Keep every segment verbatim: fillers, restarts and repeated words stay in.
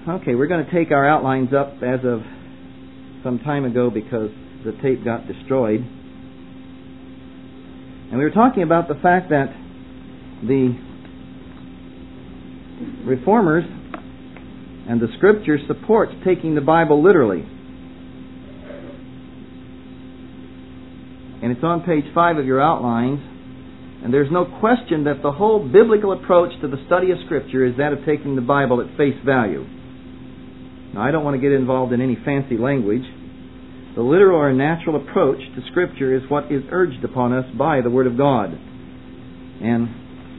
Okay, we're going to take our outlines up as of some time ago because the tape got destroyed. And we were talking about the fact that the Reformers and the Scripture supports taking the Bible literally. And it's on page five of your outlines. And there's no question that the whole biblical approach to the study of Scripture is that of taking the Bible at face value. Now, I don't want to get involved in any fancy language. The literal or natural approach to Scripture is what is urged upon us by the Word of God. And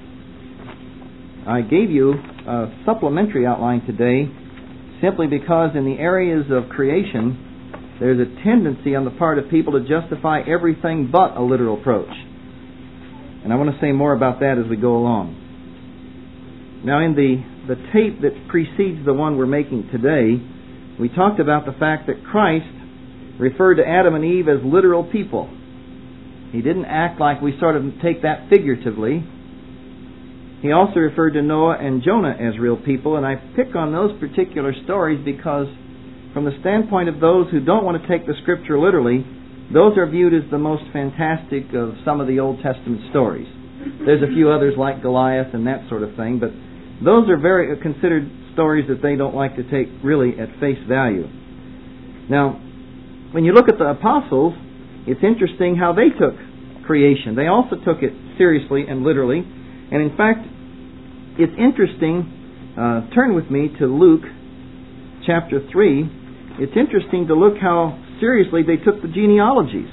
I gave you a supplementary outline today simply because in the areas of creation, there's a tendency on the part of people to justify everything but a literal approach. And I want to say more about that as we go along. Now, in the, the tape that precedes the one we're making today, we talked about the fact that Christ referred to Adam and Eve as literal people. He didn't act like we sort of take that figuratively. He also referred to Noah and Jonah as real people, and I pick on those particular stories because from the standpoint of those who don't want to take the Scripture literally, those are viewed as the most fantastic of some of the Old Testament stories. There's a few others like Goliath and that sort of thing, but those are very considered stories that they don't like to take really at face value. Now, when you look at the apostles, it's interesting how they took creation. They also took it seriously and literally. And in fact, it's interesting, uh, turn with me to Luke chapter three. It's interesting to look how seriously they took the genealogies.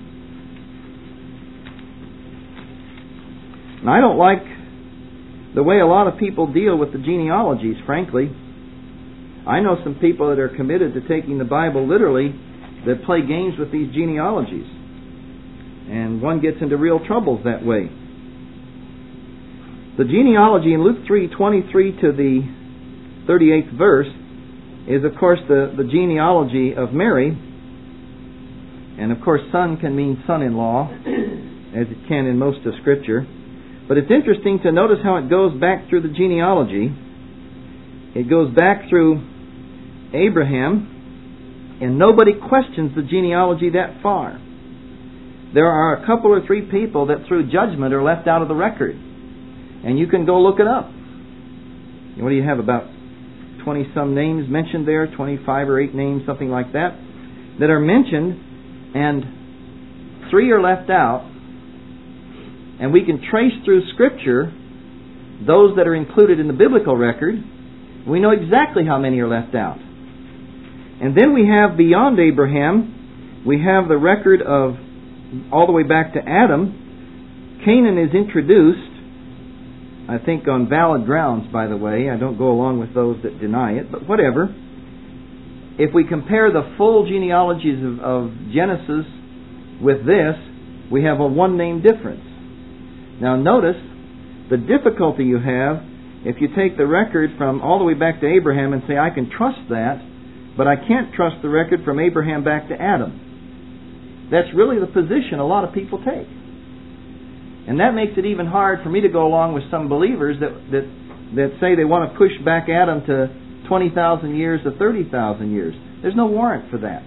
And I don't like the way a lot of people deal with the genealogies, frankly. I know some people that are committed to taking the Bible literally that play games with these genealogies. And one gets into real troubles that way. The genealogy in Luke three twenty-three to the thirty-eighth verse is, of course, the, the genealogy of Mary. And, of course, son can mean son-in-law, as it can in most of Scripture. But it's interesting to notice how it goes back through the genealogy. It goes back through Abraham, and nobody questions the genealogy that far. There are a couple or three people that through judgment are left out of the record. And you can go look it up. What do you have, about twenty-some names mentioned there, twenty-five or eight names, something like that, that are mentioned, and three are left out. And we can trace through Scripture those that are included in the biblical record. We know exactly how many are left out. And then we have beyond Abraham, we have the record of all the way back to Adam. Canaan is introduced, I think on valid grounds, by the way. I don't go along with those that deny it, but whatever. If we compare the full genealogies of, of Genesis with this, we have a one-name difference. Now notice the difficulty you have if you take the record from all the way back to Abraham and say, I can trust that, but I can't trust the record from Abraham back to Adam. That's really the position a lot of people take. And that makes it even hard for me to go along with some believers that that, that say they want to push back Adam to twenty thousand years to thirty thousand years. There's no warrant for that.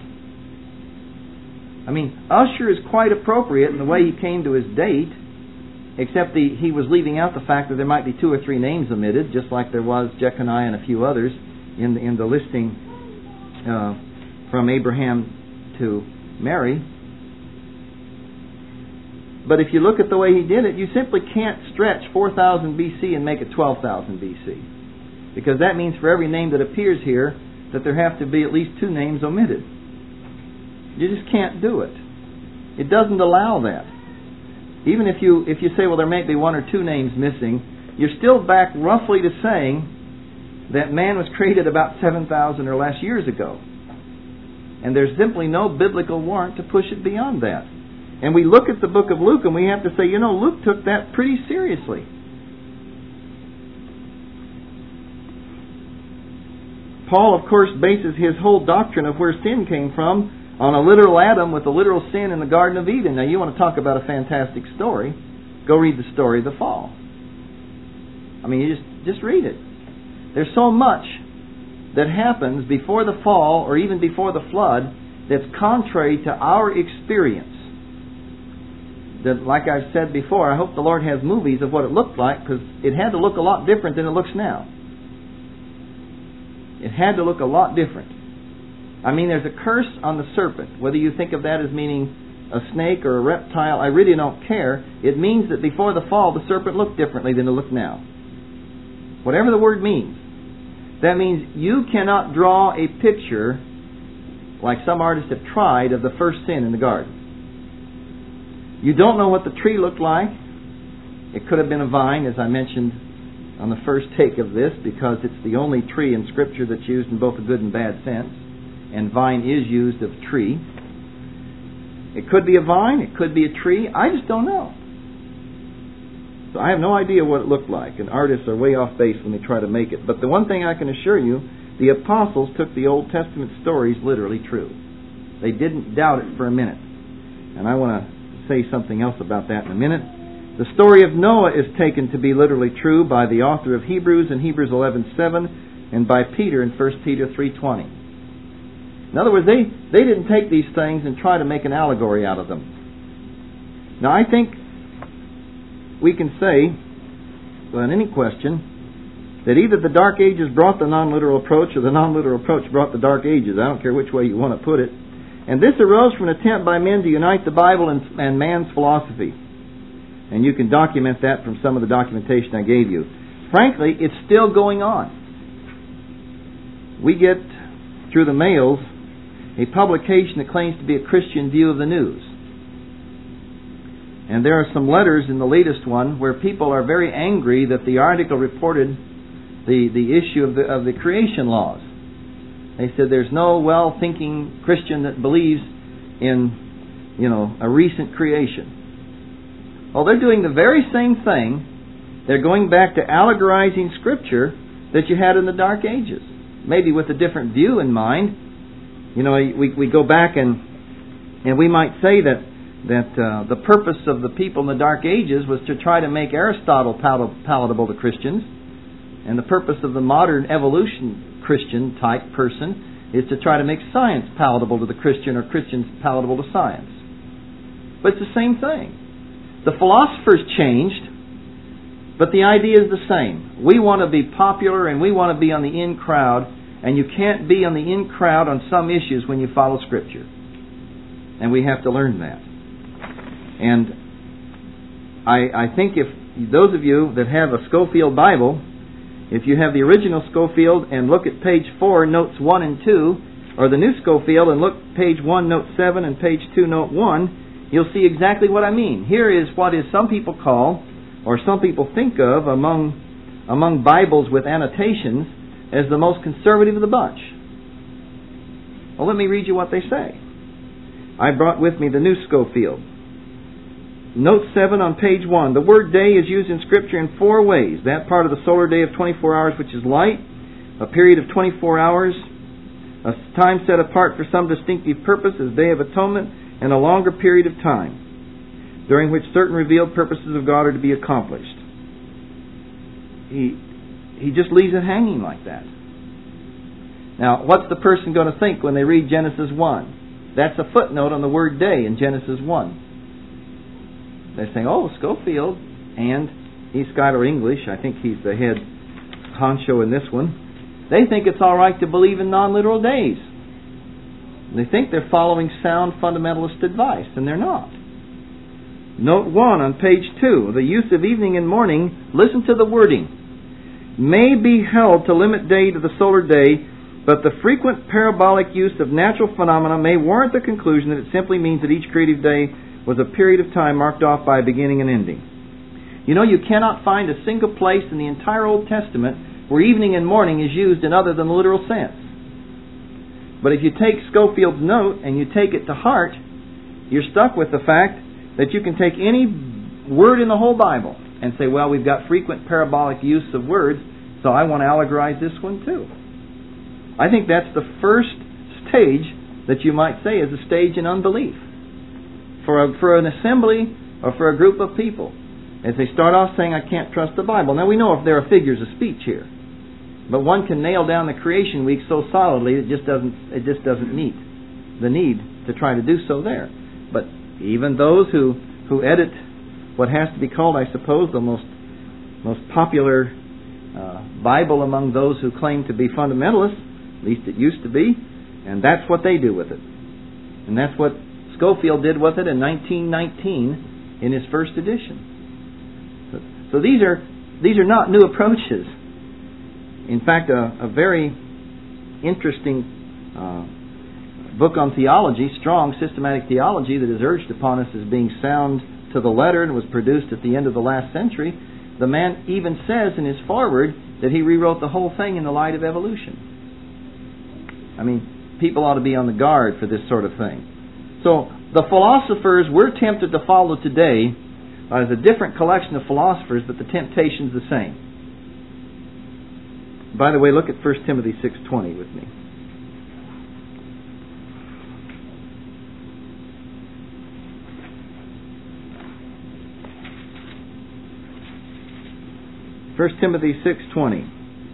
I mean, Usher is quite appropriate in the way he came to his date, except the, he was leaving out the fact that there might be two or three names omitted, just like there was Jeconiah and a few others in the, in the listing uh, from Abraham to Mary. But if you look at the way he did it, you simply can't stretch four thousand B C and make it twelve thousand B C. Because that means for every name that appears here, that there have to be at least two names omitted. You just can't do it. It doesn't allow that. Even if you if you say, well, there may be one or two names missing, you're still back roughly to saying that man was created about seven thousand or less years ago. And there's simply no biblical warrant to push it beyond that. And we look at the book of Luke and we have to say, you know, Luke took that pretty seriously. Paul, of course, bases his whole doctrine of where sin came from on a literal Adam with a literal sin in the Garden of Eden. Now, you want to talk about a fantastic story, go read the story of the fall. I mean, you just, just read it. There's so much that happens before the fall or even before the flood that's contrary to our experience. That, like I've said before, I hope the Lord has movies of what it looked like, because it had to look a lot different than it looks now. It had to look a lot different. I mean, there's a curse on the serpent. Whether you think of that as meaning a snake or a reptile, I really don't care. It means that before the fall, the serpent looked differently than it looks now. Whatever the word means. That means you cannot draw a picture, like some artists have tried, of the first sin in the garden. You don't know what the tree looked like. It could have been a vine, as I mentioned on the first take of this, because it's the only tree in Scripture that's used in both a good and bad sense. And vine is used of tree. It could be a vine, it could be a tree. I just don't know. So I have no idea what it looked like. And artists are way off base when they try to make it. But the one thing I can assure you, the apostles took the Old Testament stories literally true. They didn't doubt it for a minute. And I want to say something else about that in a minute. The story of Noah is taken to be literally true by the author of Hebrews in Hebrews eleven seven and by Peter in First Peter three twenty. In other words, they, they didn't take these things and try to make an allegory out of them. Now, I think we can say, without any question, that either the Dark Ages brought the non-literal approach or the non-literal approach brought the Dark Ages. I don't care which way you want to put it. And this arose from an attempt by men to unite the Bible and, and man's philosophy. And you can document that from some of the documentation I gave you. Frankly, it's still going on. We get, through the mails, a publication that claims to be a Christian view of the news. And there are some letters in the latest one where people are very angry that the article reported the, the issue of the, of the creation laws. They said there's no well-thinking Christian that believes in, you know, a recent creation. Well, they're doing the very same thing. They're going back to allegorizing Scripture that you had in the Dark Ages. Maybe with a different view in mind. You know, we, we go back and and we might say that, that uh, the purpose of the people in the Dark Ages was to try to make Aristotle palatable to Christians. And the purpose of the modern evolution Christian type person is to try to make science palatable to the Christian or Christians palatable to science. But it's the same thing. The philosophers changed, but the idea is the same. We want to be popular and we want to be on the in crowd, and you can't be on the in crowd on some issues when you follow Scripture. And we have to learn that. And I, I think if those of you that have a Scofield Bible, if you have the original Scofield and look at page four, notes one and two, or the new Scofield and look page one, note seven, and page two, note one, you'll see exactly what I mean. Here is what is some people call, or some people think of among among Bibles with annotations, as the most conservative of the bunch. Well, let me read you what they say. I brought with me the new Scofield. Note seven on page one. The word day is used in Scripture in four ways. That part of the solar day of twenty-four hours which is light, a period of twenty-four hours, a time set apart for some distinctive purpose as Day of Atonement, and a longer period of time, during which certain revealed purposes of God are to be accomplished. He, he just leaves it hanging like that. Now, what's the person going to think when they read Genesis one? That's a footnote on the word day in Genesis one. They're saying, oh, Scofield and E. Schuyler English, I think he's the head honcho in this one, they think it's all right to believe in non-literal days. They think they're following sound fundamentalist advice, and they're not. Note one on page two, the use of evening and morning, listen to the wording, may be held to limit day to the solar day, but the frequent parabolic use of natural phenomena may warrant the conclusion that it simply means that each creative day was a period of time marked off by a beginning and ending. You know, you cannot find a single place in the entire Old Testament where evening and morning is used in other than the literal sense. But if you take Scofield's note and you take it to heart, you're stuck with the fact that you can take any word in the whole Bible and say, well, we've got frequent parabolic use of words, so I want to allegorize this one too. I think that's the first stage that you might say is a stage in unbelief. For a, for an assembly or for a group of people, as they start off saying, I can't trust the Bible. Now we know if there are figures of speech here. But one can nail down the creation week so solidly it just doesn't it just doesn't meet the need to try to do so there. But even those who, who edit what has to be called, I suppose, the most most popular uh, Bible among those who claim to be fundamentalists, at least it used to be, and that's what they do with it. And that's what Scofield did with it in nineteen nineteen in his first edition. So, so these are these are not new approaches. In fact, a, a very interesting uh, book on theology, Strong Systematic Theology, that is urged upon us as being sound to the letter and was produced at the end of the last century, the man even says in his foreword that he rewrote the whole thing in the light of evolution. I mean, people ought to be on the guard for this sort of thing. So, the philosophers we're tempted to follow today is a different collection of philosophers, but the temptation's the same. By the way, look at First Timothy six twenty with me. First Timothy six twenty.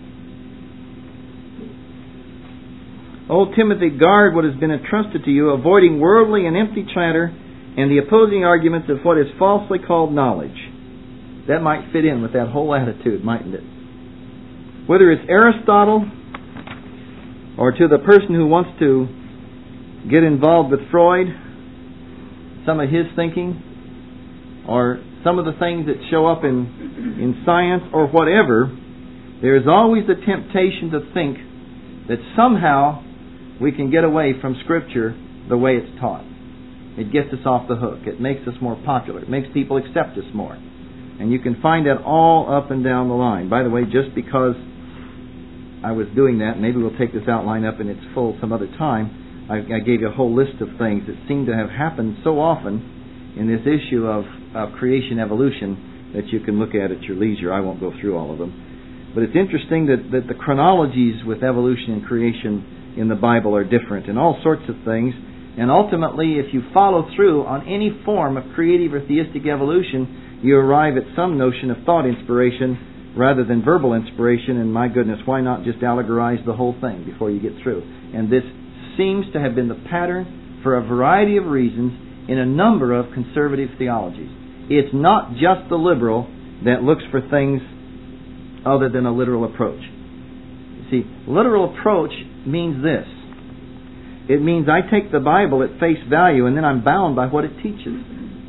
O Timothy, guard what has been entrusted to you, avoiding worldly and empty chatter and the opposing arguments of what is falsely called knowledge. That might fit in with that whole attitude, mightn't it? Whether it's Aristotle or to the person who wants to get involved with Freud, some of his thinking, or some of the things that show up in, in science or whatever, there is always the temptation to think that somehow we can get away from Scripture the way it's taught. It gets us off the hook. It makes us more popular. It makes people accept us more. And you can find that all up and down the line. By the way, just because I was doing that, maybe we'll take this outline up in its full some other time, I, I gave you a whole list of things that seem to have happened so often in this issue of, of creation evolution that you can look at at your leisure. I won't go through all of them. But it's interesting that, that the chronologies with evolution and creation in the Bible are different in all sorts of things. And ultimately, if you follow through on any form of creative or theistic evolution, you arrive at some notion of thought inspiration rather than verbal inspiration. And my goodness, why not just allegorize the whole thing before you get through? And this seems to have been the pattern for a variety of reasons in a number of conservative theologies. It's not just the liberal that looks for things other than a literal approach. You see, literal approach means this. It means I take the Bible at face value and then I'm bound by what it teaches.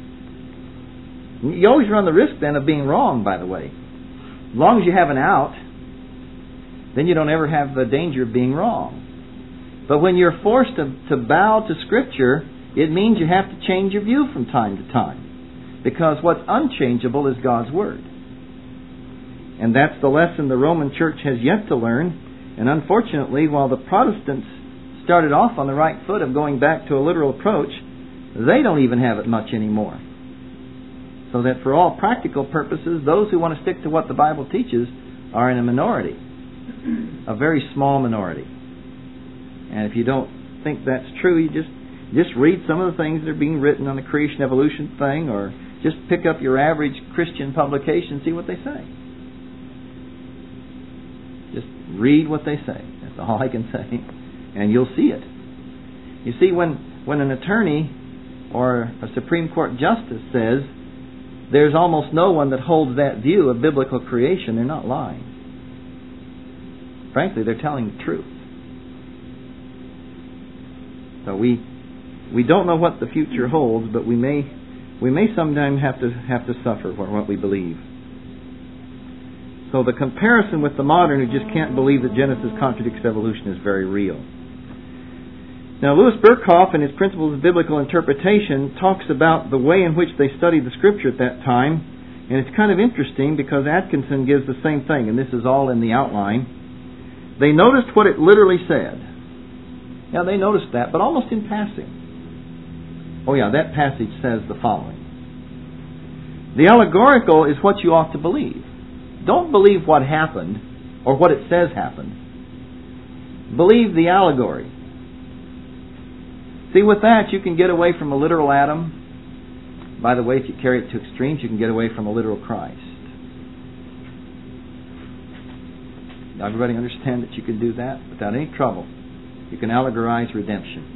You always run the risk then of being wrong, by the way. As long as you have an out, then you don't ever have the danger of being wrong. But when you're forced to, to bow to Scripture, it means you have to change your view from time to time. Because what's unchangeable is God's Word. And that's the lesson the Roman Church has yet to learn. And unfortunately, while the Protestants started off on the right foot of going back to a literal approach, they don't even have it much anymore. So that for all practical purposes, those who want to stick to what the Bible teaches are in a minority. A very small minority. And if you don't think that's true, you just just read some of the things that are being written on the creation evolution thing, or just pick up your average Christian publication and see what they say. Just read what they say. That's all I can say. And you'll see it. You see, when, when an attorney or a Supreme Court justice says there's almost no one that holds that view of biblical creation, they're not lying. Frankly, they're telling the truth. So we we don't know what the future holds, but we may we may sometime have to have to suffer for what we believe. So the comparison with the modern who just can't believe that Genesis contradicts evolution is very real. Now, Louis Berkhoff, in his Principles of Biblical Interpretation, talks about the way in which they studied the Scripture at that time. And it's kind of interesting because Atkinson gives the same thing, and this is all in the outline. They noticed what it literally said. Now, they noticed that, but almost in passing. Oh yeah, that passage says the following. The allegorical is what you ought to believe. Don't believe what happened or what it says happened. Believe the allegory. See, with that, you can get away from a literal Adam. By the way, if you carry it to extremes, you can get away from a literal Christ. Everybody understand that you can do that without any trouble? You can allegorize redemption.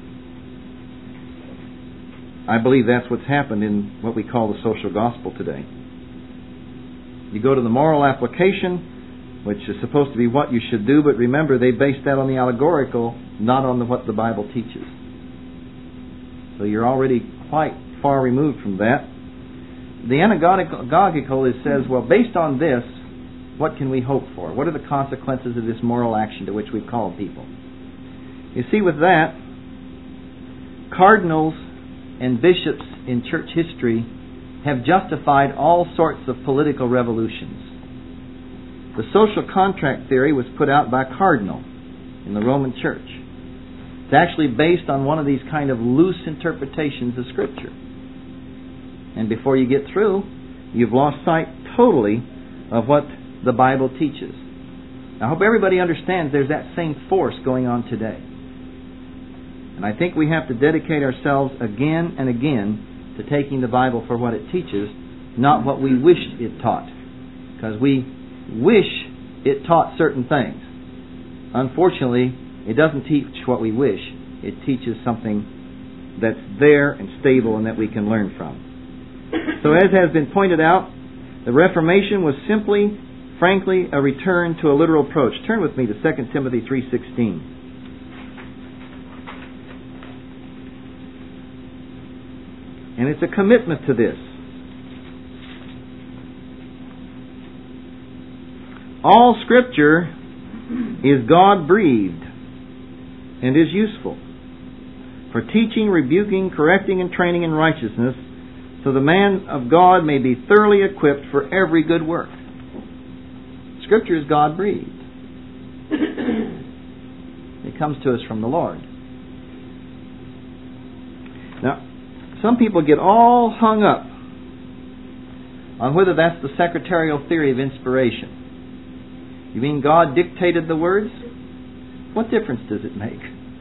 I believe that's what's happened in what we call the social gospel today. You go to the moral application, which is supposed to be what you should do, but remember, they base that on the allegorical, not on the, what the Bible teaches. So you're already quite far removed from that. The anagogical is says, well, based on this, what can we hope for? What are the consequences of this moral action to which we've called people? You see, with that, cardinals and bishops in church history have justified all sorts of political revolutions. The social contract theory was put out by a cardinal in the Roman Church. It's actually based on one of these kind of loose interpretations of Scripture. And before you get through, you've lost sight totally of what the Bible teaches. I hope everybody understands there's that same force going on today. And I think we have to dedicate ourselves again and again to taking the Bible for what it teaches, not what we wished it taught. Because we wish it taught certain things. Unfortunately, it doesn't teach what we wish. It teaches something that's there and stable and that we can learn from. So as has been pointed out, the Reformation was simply, frankly, a return to a literal approach. Turn with me to Second Timothy three sixteen. And it's a commitment to this. All Scripture is God-breathed and is useful for teaching, rebuking, correcting, and training in righteousness, so the man of God may be thoroughly equipped for every good work. Scripture is God-breathed. It comes to us from the Lord. Now, some people get all hung up on whether that's the secretarial theory of inspiration. You mean God dictated the words? What difference does it make?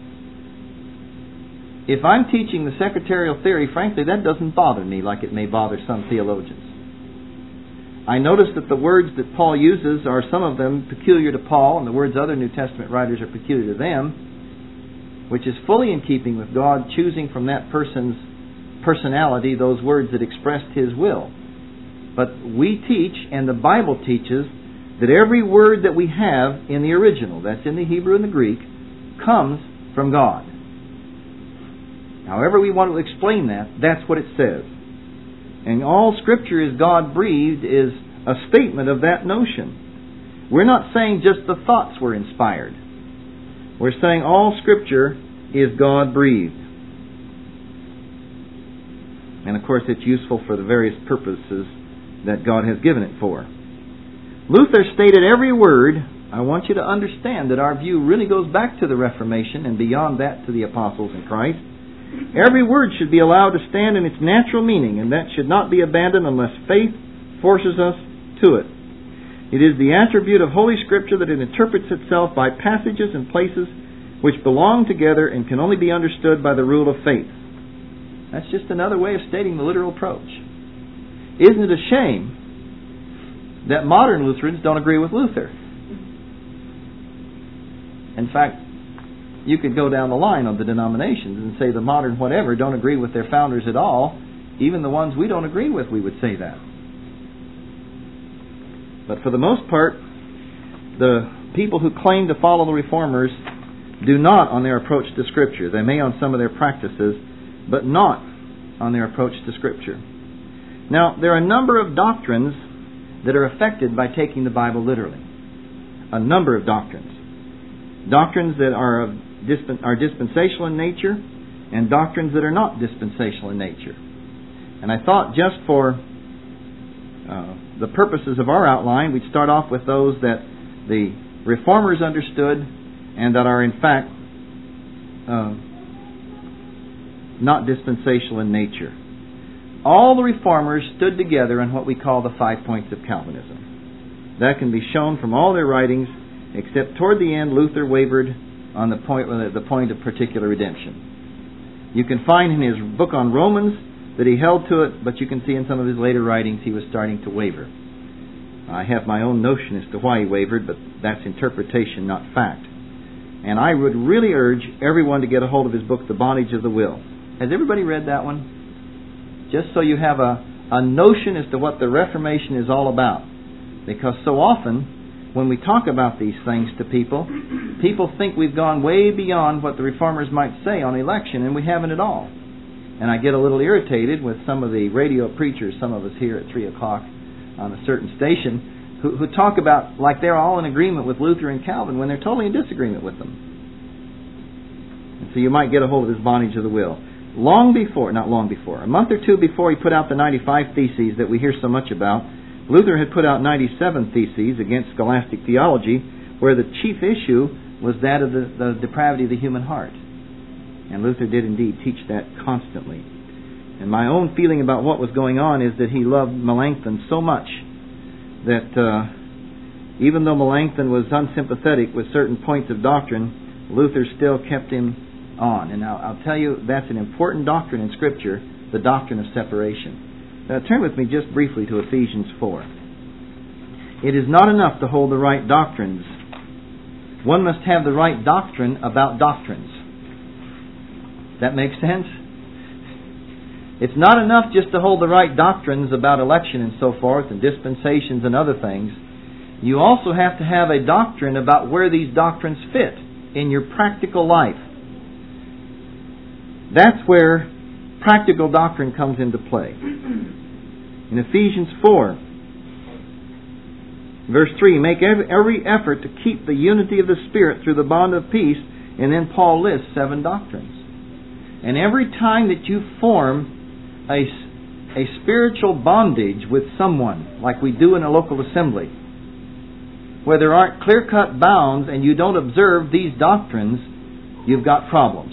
If I'm teaching the secretarial theory, frankly, that doesn't bother me like it may bother some theologians. I notice that the words that Paul uses are, some of them, peculiar to Paul, and the words other New Testament writers are peculiar to them, which is fully in keeping with God choosing from that person's personality those words that expressed His will. But we teach, and the Bible teaches, that every word that we have in the original, that's in the Hebrew and the Greek, comes from God. However we want to explain that, that's what it says. And all Scripture is God-breathed is a statement of that notion. We're not saying just the thoughts were inspired. We're saying all Scripture is God-breathed. And of course it's useful for the various purposes that God has given it for. Luther stated every word. I want you to understand that our view really goes back to the Reformation and beyond that to the apostles in Christ. Every word should be allowed to stand in its natural meaning, and that should not be abandoned unless faith forces us to it. It is the attribute of Holy Scripture that it interprets itself by passages and places which belong together and can only be understood by the rule of faith. That's just another way of stating the literal approach. Isn't it a shame that modern Lutherans don't agree with Luther? In fact, you could go down the line of the denominations and say the modern whatever don't agree with their founders at all. Even the ones we don't agree with, we would say that. But for the most part, the people who claim to follow the Reformers do not on their approach to Scripture. They may on some of their practices, but not on their approach to Scripture. Now, there are a number of doctrines that are affected by taking the Bible literally. A number of doctrines. Doctrines that are of dispen- are dispensational in nature, and doctrines that are not dispensational in nature. And I thought just for uh, the purposes of our outline, we'd start off with those that the Reformers understood and that are in fact uh, not dispensational in nature. All the Reformers stood together in what we call the five points of Calvinism. That can be shown from all their writings, except toward the end Luther wavered on the point the point of particular redemption. You can find in his book on Romans that he held to it, but you can see in some of his later writings he was starting to waver. I have my own notion as to why he wavered, but that's interpretation, not fact. And I would really urge everyone to get a hold of his book, The Bondage of the Will. Has everybody read that one? Just so you have a, a notion as to what the Reformation is all about. Because so often, when we talk about these things to people, people think we've gone way beyond what the Reformers might say on election, and we haven't at all. And I get a little irritated with some of the radio preachers, some of us here at three o'clock on a certain station, who, who talk about like they're all in agreement with Luther and Calvin when they're totally in disagreement with them. And so you might get a hold of his Bondage of the Will. Long before, not long before, a month or two before he put out the ninety-five Theses that we hear so much about, Luther had put out ninety-seven Theses against scholastic theology, where the chief issue was that of the, the depravity of the human heart. And Luther did indeed teach that constantly. And my own feeling about what was going on is that he loved Melanchthon so much that uh, even though Melanchthon was unsympathetic with certain points of doctrine, Luther still kept him on. And I'll, I'll tell you, that's an important doctrine in Scripture, the doctrine of separation. Now, turn with me just briefly to Ephesians four. It is not enough to hold the right doctrines. One must have the right doctrine about doctrines. That makes sense? It's not enough just to hold the right doctrines about election and so forth and dispensations and other things. You also have to have a doctrine about where these doctrines fit in your practical life. That's where practical doctrine comes into play. In Ephesians four, verse three, make every, every effort to keep the unity of the Spirit through the bond of peace, and then Paul lists seven doctrines. And every time that you form a, a spiritual bondage with someone, like we do in a local assembly, where there aren't clear-cut bounds and you don't observe these doctrines, you've got problems.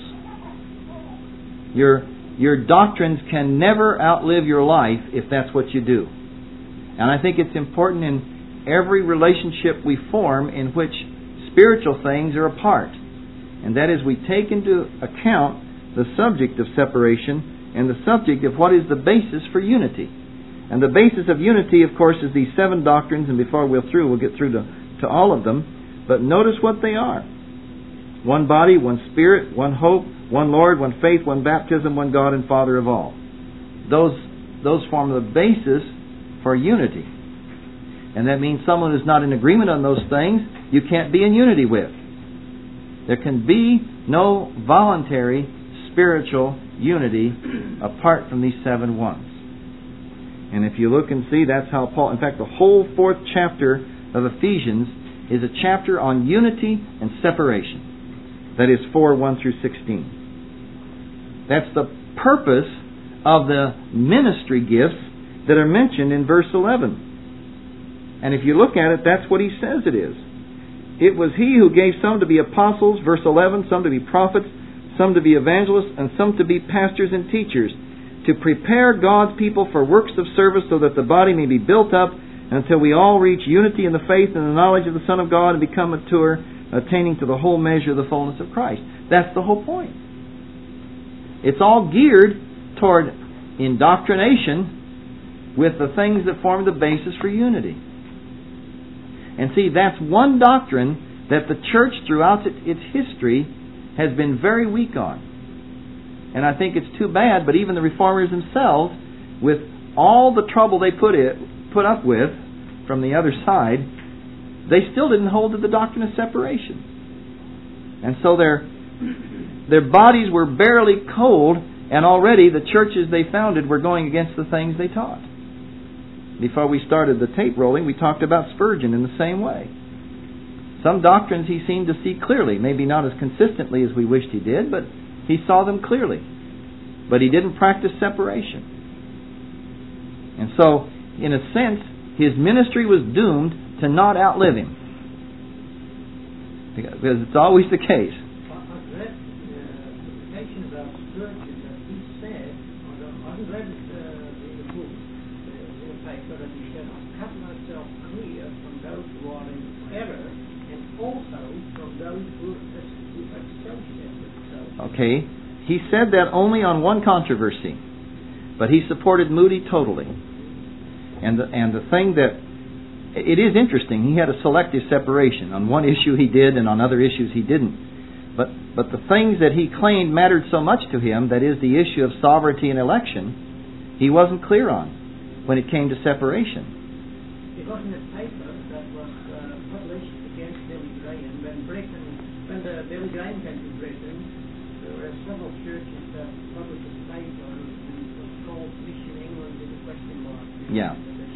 Your, your doctrines can never outlive your life if that's what you do. And I think it's important in every relationship we form in which spiritual things are a part. And that is, we take into account the subject of separation and the subject of what is the basis for unity. And the basis of unity, of course, is these seven doctrines, and before we're through, we'll get through to, to all of them. But notice what they are. One body, one Spirit, one hope, one Lord, one faith, one baptism, one God and Father of all. Those, those form the basis for unity. And that means someone who's not in agreement on those things, you can't be in unity with. There can be no voluntary spiritual unity apart from these seven ones. And if you look and see, that's how Paul, in fact, the whole fourth chapter of Ephesians is a chapter on unity and separation. That is four, one through sixteen. That's the purpose of the ministry gifts that are mentioned in verse eleven. And if you look at it, that's what he says it is. It was he who gave some to be apostles, verse eleven, some to be prophets, some to be evangelists, and some to be pastors and teachers, to prepare God's people for works of service so that the body may be built up until we all reach unity in the faith and the knowledge of the Son of God and become mature, attaining to the whole measure of the fullness of Christ. That's the whole point. It's all geared toward indoctrination with the things that form the basis for unity. And see, that's one doctrine that the church throughout its history has been very weak on. And I think it's too bad, but even the Reformers themselves, with all the trouble they put it, put up with from the other side, they still didn't hold to the doctrine of separation. And so their, their bodies were barely cold, and already the churches they founded were going against the things they taught. Before we started the tape rolling, we talked about Spurgeon in the same way. Some doctrines he seemed to see clearly, maybe not as consistently as we wished he did, but he saw them clearly. But he didn't practice separation. And so, in a sense, his ministry was doomed to not outlive him. Because it's always the case. I've read the quotation about Spurgeon that he said, I've read it in the book, in the paper, that he said, I've cut myself clear from those who are in error, and also from those who associate themselves. Okay. He said that only on one controversy. But he supported Moody totally. And the, and the thing that it is interesting. He had a selective separation. On one issue he did, and on other issues he didn't. But but the things that he claimed mattered so much to him, that is the issue of sovereignty and election, he wasn't clear on when it came to separation. It wasn't a paper that was uh, published against Billy Graham. When Britain, when the Billy Graham came to Britain, there were several churches that published a paper, and it was called Mission England with a question mark. Yeah.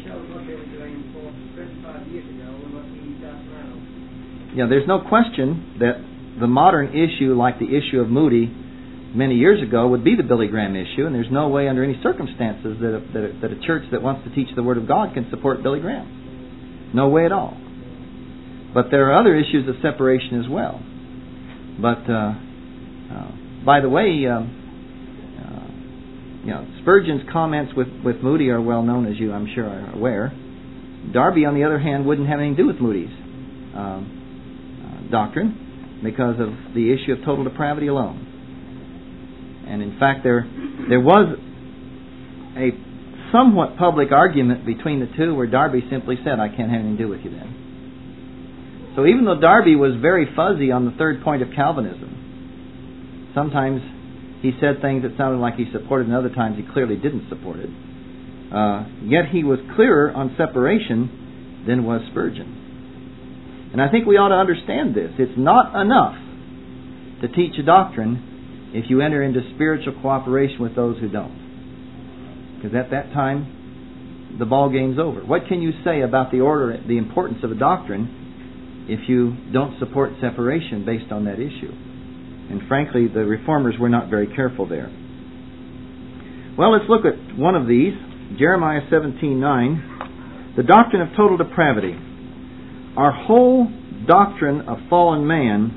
Yeah, there's no question that the modern issue, like the issue of Moody many years ago, would be the Billy Graham issue, and there's no way under any circumstances that a, that a, that a church that wants to teach the Word of God can support Billy Graham. No way at all. But there are other issues of separation as well. But, uh, uh, by the way, um, uh, you know, Spurgeon's comments with, with Moody are well known, as you, I'm sure, are aware. Darby, on the other hand, wouldn't have anything to do with Moody's um, uh, doctrine because of the issue of total depravity alone. And in fact, there there was a somewhat public argument between the two where Darby simply said, I can't have anything to do with you then. So even though Darby was very fuzzy on the third point of Calvinism, sometimes he said things that sounded like he supported, and other times he clearly didn't support it. Uh, yet he was clearer on separation than was Spurgeon. And I think we ought to understand this. It's not enough to teach a doctrine if you enter into spiritual cooperation with those who don't. Because at that time, the ball game's over. What can you say about the order, the importance of a doctrine, if you don't support separation based on that issue? And frankly, the Reformers were not very careful there. Well, let's look at one of these. Jeremiah seventeen nine, the doctrine of total depravity. Our whole doctrine of fallen man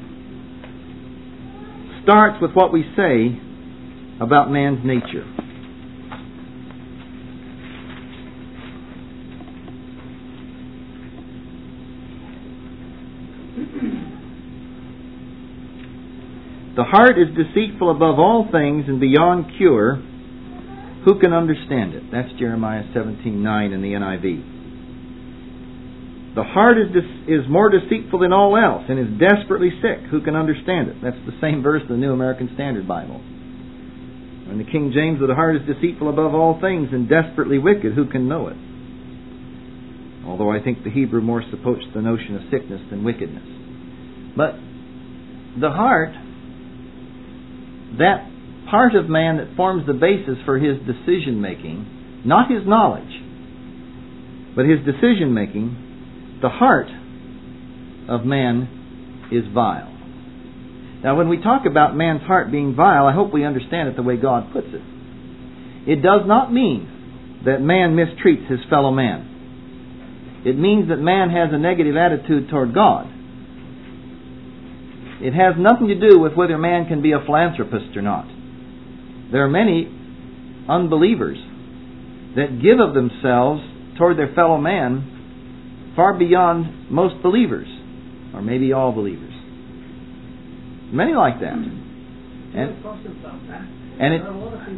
starts with what we say about man's nature. The heart is deceitful above all things and beyond cure. Who can understand it? That's Jeremiah seventeen nine in the N I V. The heart is is more deceitful than all else and is desperately sick. Who can understand it? That's the same verse in the New American Standard Bible. In the King James, the heart is deceitful above all things and desperately wicked. Who can know it? Although I think the Hebrew more supports the notion of sickness than wickedness. But the heart, that part of man that forms the basis for his decision making, not his knowledge, but his decision making, the heart of man is vile. Now, when we talk about man's heart being vile, I hope we understand it the way God puts it. It does not mean that man mistreats his fellow man. It means that man has a negative attitude toward God. It has nothing to do with whether man can be a philanthropist or not. There are many unbelievers that give of themselves toward their fellow man far beyond most believers, or maybe all believers. Many like that. And, and it,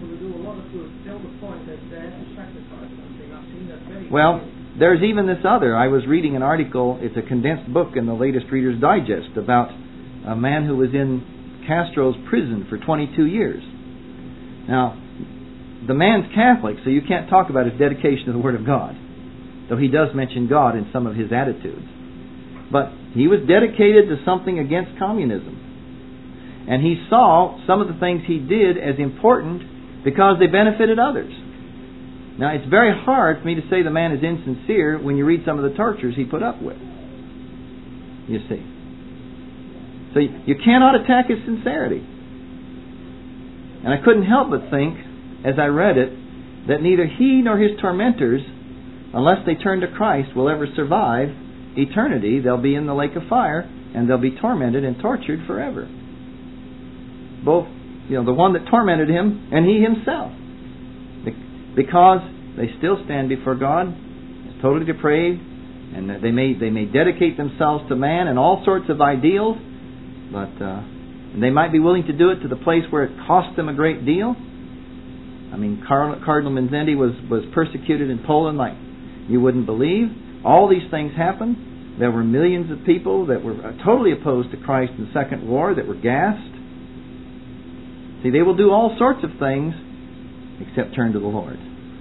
well, there's even this other. I was reading an article, it's a condensed book in the latest Reader's Digest, about a man who was in Castro's prison for twenty-two years. Now, the man's Catholic, so you can't talk about his dedication to the Word of God, though he does mention God in some of his attitudes. But he was dedicated to something against communism. And he saw some of the things he did as important because they benefited others. Now, it's very hard for me to say the man is insincere when you read some of the tortures he put up with. You see. So you cannot attack his sincerity. And I couldn't help but think, as I read it, that neither he nor his tormentors, unless they turn to Christ, will ever survive eternity. They'll be in the lake of fire, and they'll be tormented and tortured forever. Both, you know, the one that tormented him and he himself. Because they still stand before God as totally depraved, and they may they may dedicate themselves to man and all sorts of ideals, but uh, they might be willing to do it to the place where it costs them a great deal. I mean, Cardinal Manzetti was, was persecuted in Poland like you wouldn't believe. All these things happened. There were millions of people that were totally opposed to Christ in the Second War, that were gassed. See, they will do all sorts of things except turn to the Lord.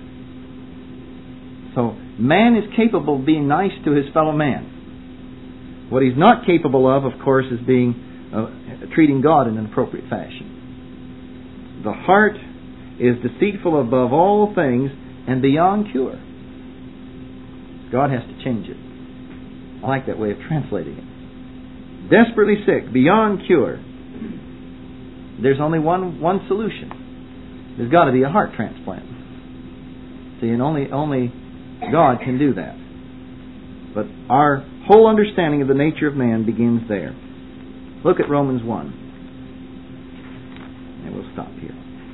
So, man is capable of being nice to his fellow man. What he's not capable of, of course, is being uh, treating God in an appropriate fashion. The heart is deceitful above all things and beyond cure. God has to change it. I like that way of translating it. Desperately sick, beyond cure. There's only one one solution. There's got to be a heart transplant. See, and only only God can do that. But our whole understanding of the nature of man begins there. Look at Romans one. And we'll stop here.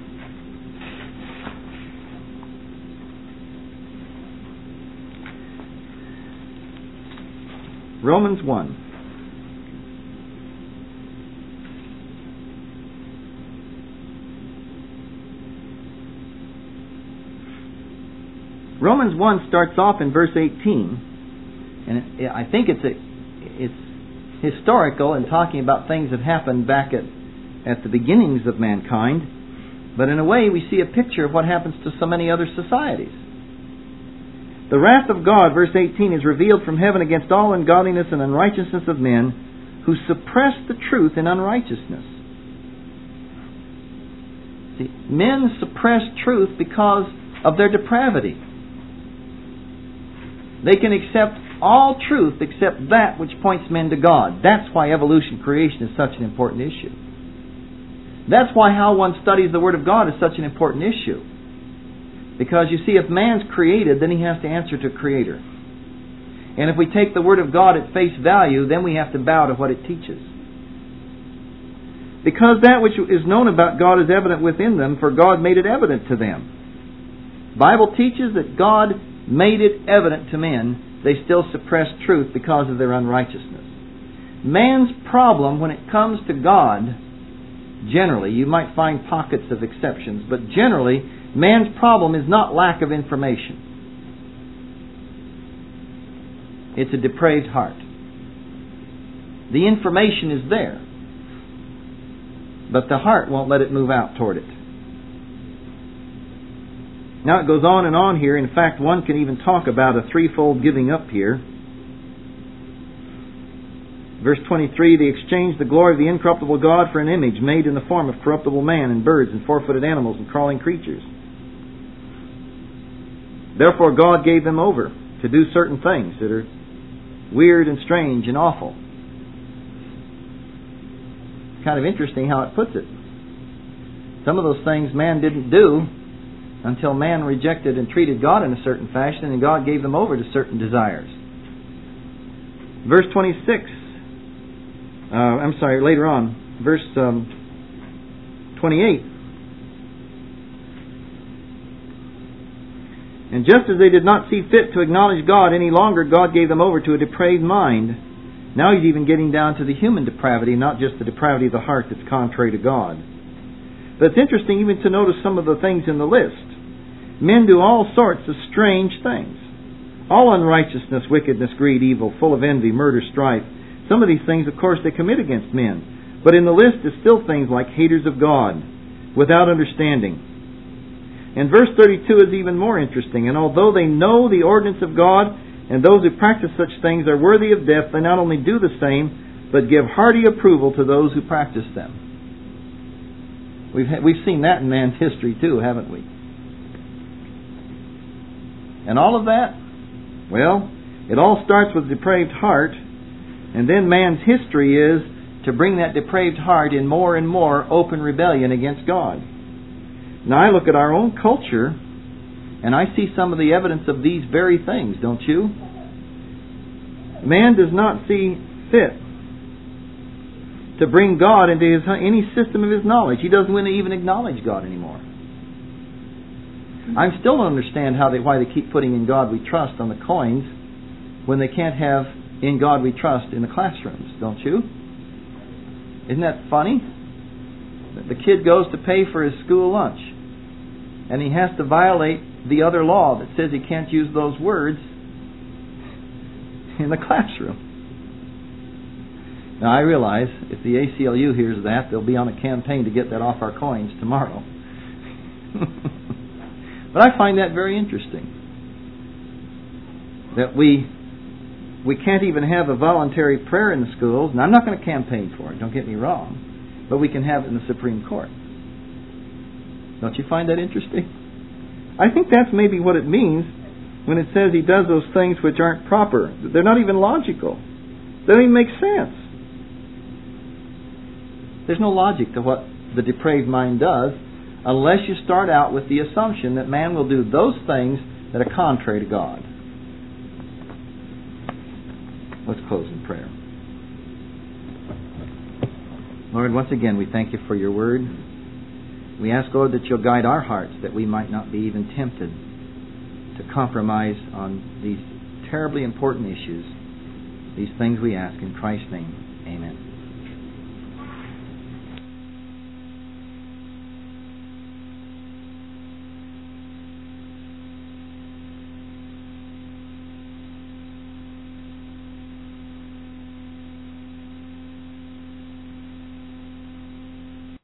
Romans one. Romans one starts off in verse eighteen, and it, I think it's a, it's historical in talking about things that happened back at, at the beginnings of mankind, but in a way we see a picture of what happens to so many other societies. The wrath of God, verse eighteen, is revealed from heaven against all ungodliness and unrighteousness of men who suppress the truth in unrighteousness. See, men suppress truth because of their depravity. They can accept all truth except that which points men to God. That's why evolution creation is such an important issue. That's why how one studies the Word of God is such an important issue. Because you see, if man's created, then he has to answer to Creator. And if we take the Word of God at face value, then we have to bow to what it teaches. Because that which is known about God is evident within them, for God made it evident to them. The Bible teaches that God made it evident to men. They still suppress truth because of their unrighteousness. Man's problem when it comes to God, generally, you might find pockets of exceptions, but generally, man's problem is not lack of information. It's a depraved heart. The information is there, but the heart won't let it move out toward it. Now it goes on and on here. In fact, one can even talk about a threefold giving up here. Verse twenty-three, they exchanged the glory of the incorruptible God for an image made in the form of corruptible man and birds and four-footed animals and crawling creatures. Therefore God gave them over to do certain things that are weird and strange and awful. Kind of interesting how it puts it. Some of those things man didn't do until man rejected and treated God in a certain fashion, and God gave them over to certain desires. Verse twenty-six, uh, I'm sorry, later on, verse um, twenty-eight. And just as they did not see fit to acknowledge God any longer, God gave them over to a depraved mind. Now he's even getting down to the human depravity, not just the depravity of the heart that's contrary to God. But it's interesting even to notice some of the things in the list. Men do all sorts of strange things. All unrighteousness, wickedness, greed, evil, full of envy, murder, strife. Some of these things, of course, they commit against men. But in the list is still things like haters of God, without understanding. And verse thirty-two is even more interesting. And although they know the ordinance of God, and those who practice such things are worthy of death, they not only do the same, but give hearty approval to those who practice them. We've, we've seen that in man's history too, haven't we? And all of that, well, it all starts with a depraved heart, and then man's history is to bring that depraved heart in more and more open rebellion against God. Now I look at our own culture, and I see some of the evidence of these very things, don't you? Man does not see fit to bring God into his any system of his knowledge. He doesn't want to even acknowledge God anymore. I still don't understand how they, why they keep putting "In God We Trust" on the coins when they can't have "In God We Trust" in the classrooms, don't you? Isn't that funny? The kid goes to pay for his school lunch, and he has to violate the other law that says he can't use those words in the classroom. Now I realize if the A C L U hears that, they'll be on a campaign to get that off our coins tomorrow. But I find that very interesting. That we we can't even have a voluntary prayer in the schools, and I'm not going to campaign for it, don't get me wrong, but we can have it in the Supreme Court. Don't you find that interesting? I think that's maybe what it means when it says he does those things which aren't proper. They're not even logical. They don't even make sense. There's no logic to what the depraved mind does unless you start out with the assumption that man will do those things that are contrary to God. Let's close in prayer. Lord, once again we thank you for your word. We ask, Lord, that you'll guide our hearts that we might not be even tempted to compromise on these terribly important issues. These things we ask in Christ's name. Amen.